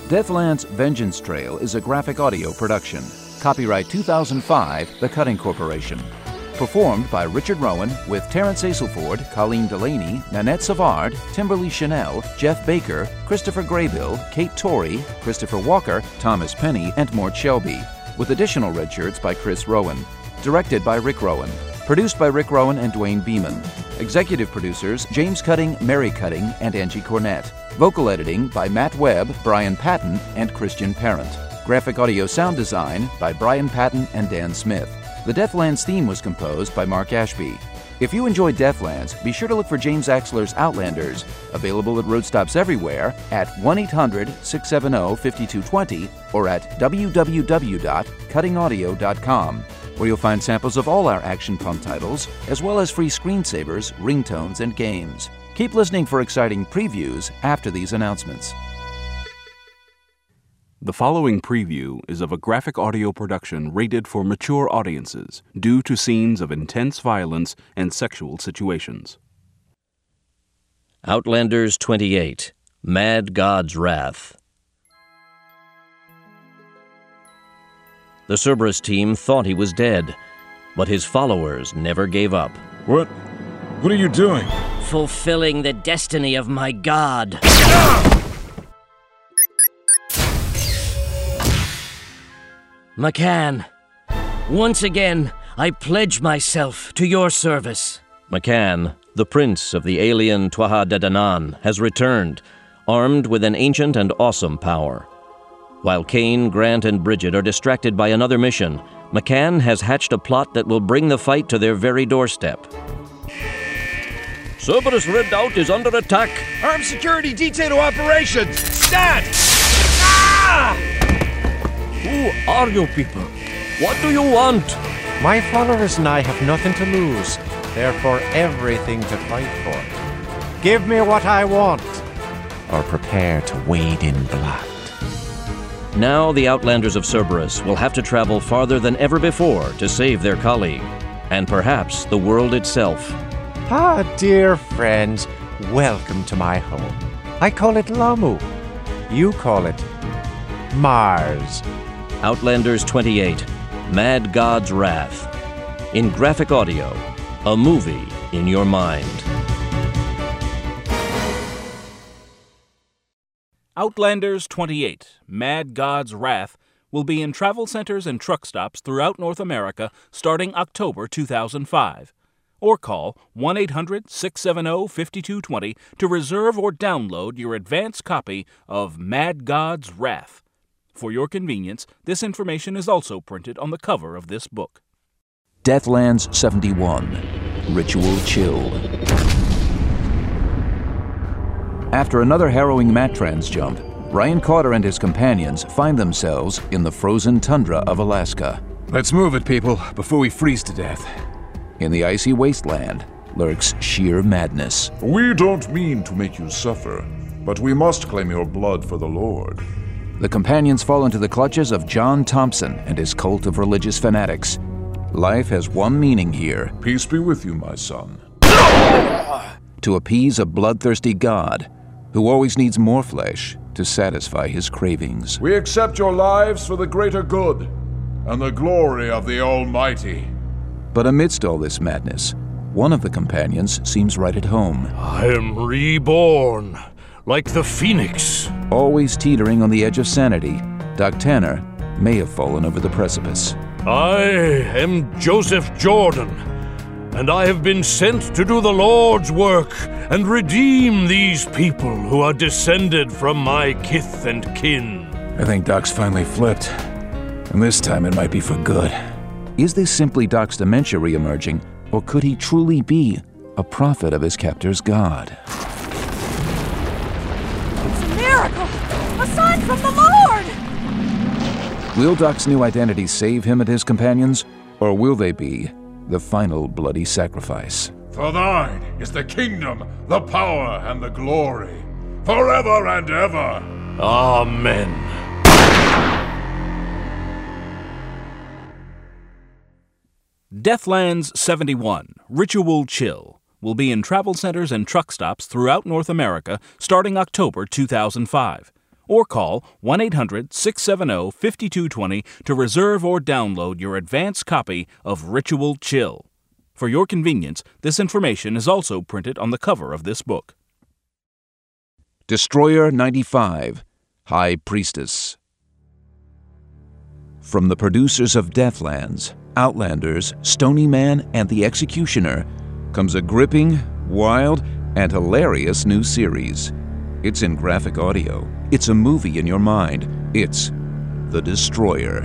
Deathland's Vengeance Trail is a graphic audio production. Copyright 2005, The Cutting Corporation. Performed by Richard Rowan with Terence Aselford, Colleen Delaney, Nanette Savard, Timberly Chanel, Jeff Baker, Christopher Graybill, Kate Torrey, Christopher Walker, Thomas Penny, and Mort Shelby. With additional red shirts by Chris Rowan. Directed by Rick Rowan. Produced by Rick Rowan and Dwayne Beeman. Executive producers James Cutting, Mary Cutting, and Angie Cornett. Vocal editing by Matt Webb, Brian Patton, and Christian Parent. Graphic audio sound design by Brian Patton and Dan Smith. The Deathlands theme was composed by Mark Ashby. If you enjoyed Deathlands, be sure to look for James Axler's Outlanders, available at road stops everywhere at 1-800-670-5220 or at www.cuttingaudio.com, where you'll find samples of all our Action Pump titles, as well as free screensavers, ringtones, and games. Keep listening for exciting previews after these announcements. The following preview is of a graphic audio production rated for mature audiences due to scenes of intense violence and sexual situations. Outlanders 28, Mad God's Wrath. The Cerberus team thought he was dead, but his followers never gave up. What are you doing? Fulfilling the destiny of my god. McCann, once again, I pledge myself to your service. McCann, the prince of the alien Tuatha De Danann, has returned, armed with an ancient and awesome power. While Kane, Grant, and Bridget are distracted by another mission, McCann has hatched a plot that will bring the fight to their very doorstep. Cerberus Redoubt is under attack. Armed security detail to operations! Stand! Ah! Who are you people? What do you want? My followers and I have nothing to lose, therefore everything to fight for. Give me what I want, or prepare to wade in blood. Now the Outlanders of Cerberus will have to travel farther than ever before to save their colleague, and perhaps the world itself. Ah, dear friends, welcome to my home. I call it Lamu. You call it Mars. Outlanders 28, Mad God's Wrath. In graphic audio, a movie in your mind. Outlanders 28, Mad God's Wrath will be in travel centers and truck stops throughout North America starting October 2005. Or call 1-800-670-5220 to reserve or download your advance copy of Mad God's Wrath. For your convenience, this information is also printed on the cover of this book. Deathlands 71, Ritual Chill. After another harrowing Matrans jump, Brian Carter and his companions find themselves in the frozen tundra of Alaska. Let's move it, people, before we freeze to death. In the icy wasteland lurks sheer madness. We don't mean to make you suffer, but we must claim your blood for the Lord. The companions fall into the clutches of John Thompson and his cult of religious fanatics. Life has one meaning here. Peace be with you, my son. To appease a bloodthirsty god who always needs more flesh to satisfy his cravings. We accept your lives for the greater good and the glory of the Almighty. But amidst all this madness, one of the companions seems right at home. I am reborn, like the phoenix. Always teetering on the edge of sanity, Doc Tanner may have fallen over the precipice. I am Joseph Jordan, and I have been sent to do the Lord's work and redeem these people who are descended from my kith and kin. I think Doc's finally flipped, and this time it might be for good. Is this simply Doc's dementia re-emerging, or could he truly be a prophet of his captor's god? It's a miracle! A sign from the Lord! Will Doc's new identity save him and his companions, or will they be the final bloody sacrifice? For thine is the kingdom, the power, and the glory, forever and ever. Amen. Deathlands 71, Ritual Chill, will be in travel centers and truck stops throughout North America starting October 2005. or call 1-800-670-5220 to reserve or download your advance copy of Ritual Chill. For your convenience, this information is also printed on the cover of this book. Destroyer 95, High Priestess. From the producers of Deathlands, Outlanders, Stony Man, and The Executioner comes a gripping, wild, and hilarious new series. It's in graphic audio. It's a movie in your mind. It's The Destroyer.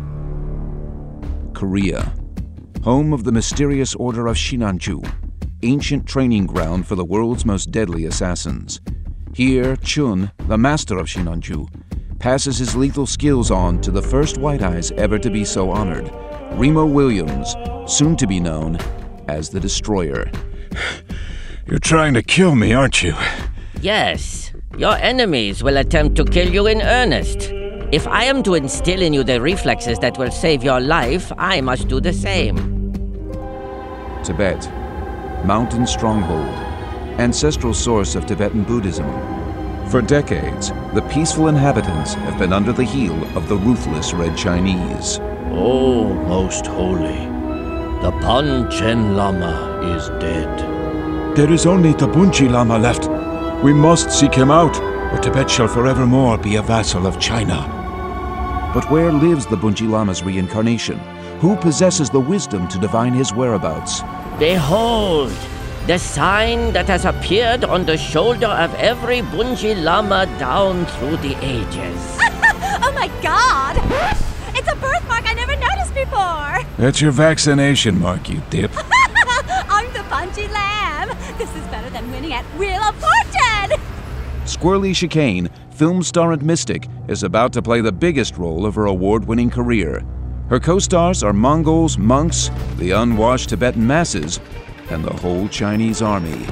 Korea, home of the mysterious Order of Sinanju, ancient training ground for the world's most deadly assassins. Here, Chun, the master of Sinanju, passes his lethal skills on to the first White Eyes ever to be so honored, Remo Williams, soon to be known as the Destroyer. You're trying to kill me, aren't you? Yes, your enemies will attempt to kill you in earnest. If I am to instill in you the reflexes that will save your life, I must do the same. Tibet, mountain stronghold, ancestral source of Tibetan Buddhism. For decades, the peaceful inhabitants have been under the heel of the ruthless Red Chinese. Oh, most holy, the Panchen Lama is dead. There is only the Bunji Lama left. We must seek him out, or Tibet shall forevermore be a vassal of China. But where lives the Bunji Lama's reincarnation? Who possesses the wisdom to divine his whereabouts? Behold, the sign that has appeared on the shoulder of every Bunji Lama down through the ages. Oh my god! It's a birthmark I never noticed before! That's your vaccination mark, you dip. I'm the Bunji Lamb! This is better than winning at Wheel of Fortune! Squirrely Chicane, film star and mystic, is about to play the biggest role of her award-winning career. Her co-stars are Mongols, monks, the unwashed Tibetan masses, and the whole Chinese army.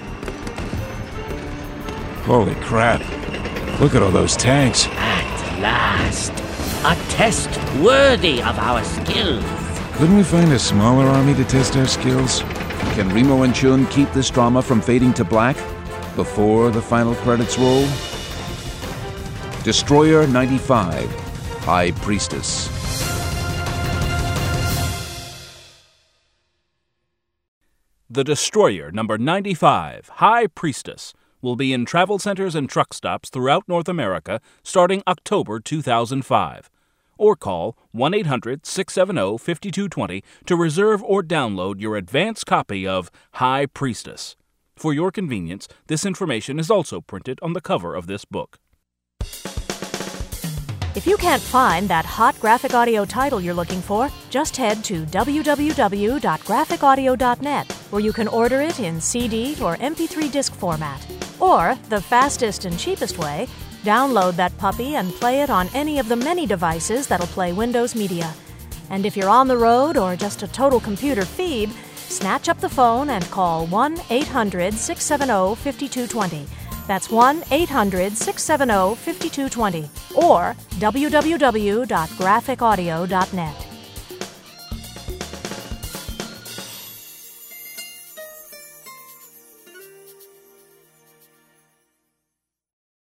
Holy crap. Look at all those tanks. At last, a test worthy of our skills. Couldn't we find a smaller army to test our skills? Can Remo and Chun keep this drama from fading to black before the final credits roll? Destroyer 95, High Priestess. The Destroyer number 95, High Priestess, will be in travel centers and truck stops throughout North America starting October 2005. Or call 1-800-670-5220 to reserve or download your advance copy of High Priestess. For your convenience, this information is also printed on the cover of this book. If you can't find that hot graphic audio title you're looking for, just head to www.graphicaudio.net, where you can order it in CD or MP3 disc format. Or, the fastest and cheapest way, download that puppy and play it on any of the many devices that'll play Windows Media. And if you're on the road or just a total computer phoebe, snatch up the phone and call 1-800-670-5220. That's 1-800-670-5220 or www.graphicaudio.net.